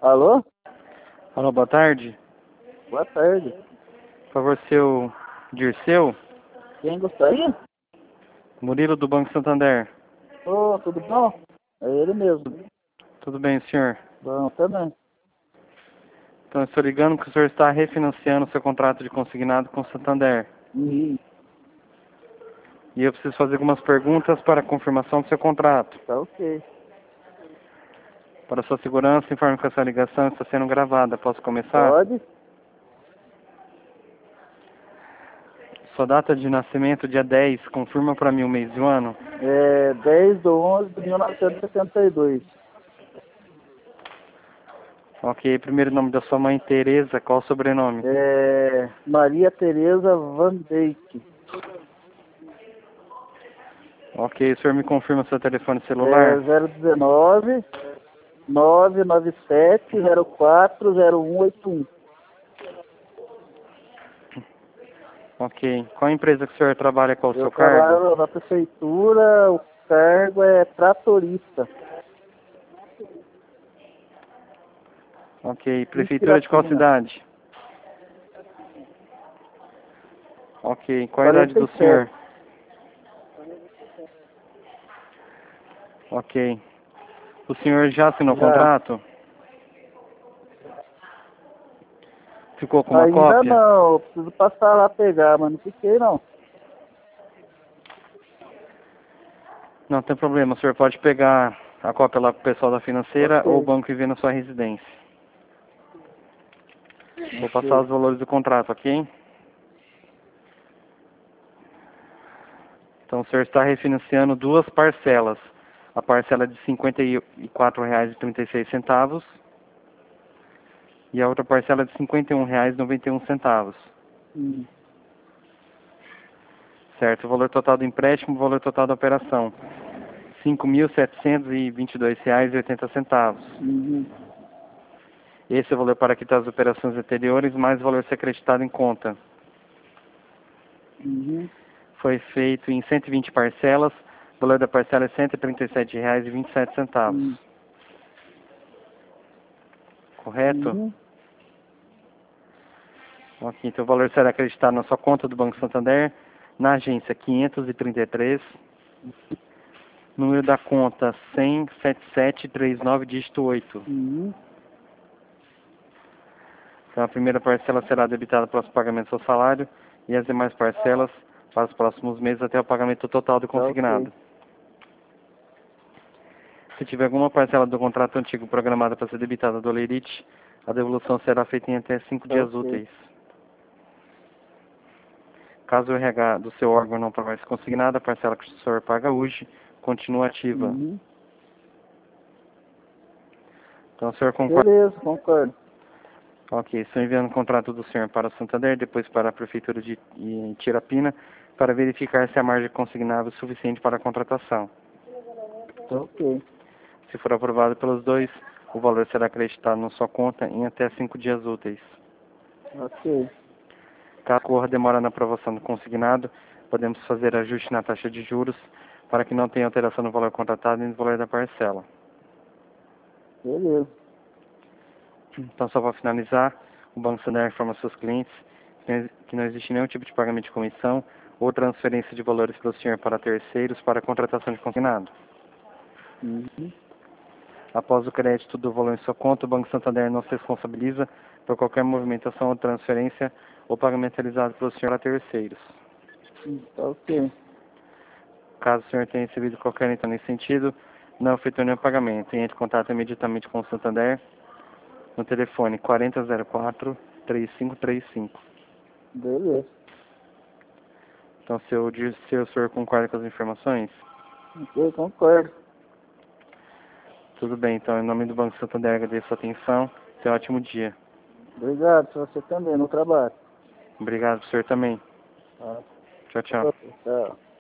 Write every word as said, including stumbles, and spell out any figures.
Alô? Alô, boa tarde. Boa tarde. Por favor, seu Dirceu? Quem gostaria? Murilo do Banco Santander. Ô, tudo bom? É ele mesmo. Tudo bem, senhor? Bom, também. Então, eu estou ligando porque o senhor está refinanciando seu contrato de consignado com o Santander. Uhum. E eu preciso fazer algumas perguntas para a confirmação do seu contrato. Tá ok. Para sua segurança, informe que essa ligação está sendo gravada. Posso começar? Pode? Sua data de nascimento, dia dez, confirma para mim o mês e o ano. É dez de onze de mil novecentos e sessenta e dois. Ok, primeiro nome da sua mãe, Tereza, qual o sobrenome? É Maria Tereza Van Dijk. Ok, o senhor me confirma seu telefone É celular? zero um nove, nove nove sete, zero quatro, zero um oito um. Ok. Qual empresa que o senhor trabalha? Qual o Eu seu cargo? trabalho na prefeitura, o cargo é tratorista. Ok. Em Prefeitura de qual Tirapina. cidade? Ok. Qual a idade quarenta e do sete. senhor? Ok. O senhor já assinou o Já. contrato? Ficou com uma Ainda cópia? não, eu preciso passar lá pegar, mas não fiquei não. Não tem problema. O senhor pode pegar a cópia lá com o pessoal da financeira ou o Ok, banco que vem na sua residência. Vou passar ok. os valores do contrato, ok? Então o senhor está refinanciando duas parcelas. A parcela de cinquenta e quatro reais e trinta e seis centavos e a outra parcela de cinquenta e um reais e noventa e um centavos. Hum. Certo, o valor total do empréstimo, o valor total da operação, cinco mil setecentos e vinte e dois reais e oitenta centavos. Uhum. Esse é o valor para quitar as operações anteriores, mais o valor a ser acreditado em conta. Uhum. Foi feito em cento e vinte parcelas, o valor da parcela é cento e trinta e sete reais e vinte e sete centavos. Uhum. Correto? Uhum. Ok, então o valor será acreditado na sua conta do Banco Santander, na agência quinhentos e trinta e três, número da conta cem, setenta e sete, trinta e nove, dígito oito. Uhum. Então a primeira parcela será debitada para os pagamentos do seu salário e as demais parcelas para os próximos meses até o pagamento total do Tá ok. consignado. Se tiver alguma parcela do contrato antigo programada para ser debitada do Olerite, a devolução será feita em até cinco Tá dias ok. úteis. Caso o R H do seu órgão não promesse consignada, a parcela que o senhor paga hoje continua ativa. Uhum. Então o senhor concorda? Beleza, concordo. Ok, estou enviando o contrato do senhor para o Santander, depois para a Prefeitura de Tirapina, para verificar se a margem consignável é suficiente para a contratação. Tá ok. Se for aprovado pelos dois, o valor será acreditado na sua conta em até cinco dias úteis. Ok. Caso ocorra demora na aprovação do consignado, podemos fazer ajuste na taxa de juros para que não tenha alteração no valor contratado e no valor da parcela. Beleza. Então, só para finalizar, o Banco Santander informa aos seus clientes que não existe nenhum tipo de pagamento de comissão ou transferência de valores pelo senhor para terceiros para a contratação de consignado. Uhum. Após o crédito do valor em sua conta, o Banco Santander não se responsabiliza por qualquer movimentação ou transferência ou pagamento realizado pelo senhor a terceiros. Tá ok. Caso o senhor tenha recebido qualquer então nesse sentido, não efetuou nenhum pagamento. Entre em contato imediatamente com o Santander no telefone quarenta zero quatro, três cinco três cinco. Beleza. Então, se o, se o senhor concorda com as informações, Ok, concordo. tudo bem. Então, em nome do Banco Santander, agradeço a sua atenção. Tenha um ótimo dia. Obrigado, pra você também, no trabalho. Obrigado, senhor também. Tá. Tchau, tchau. Tchau.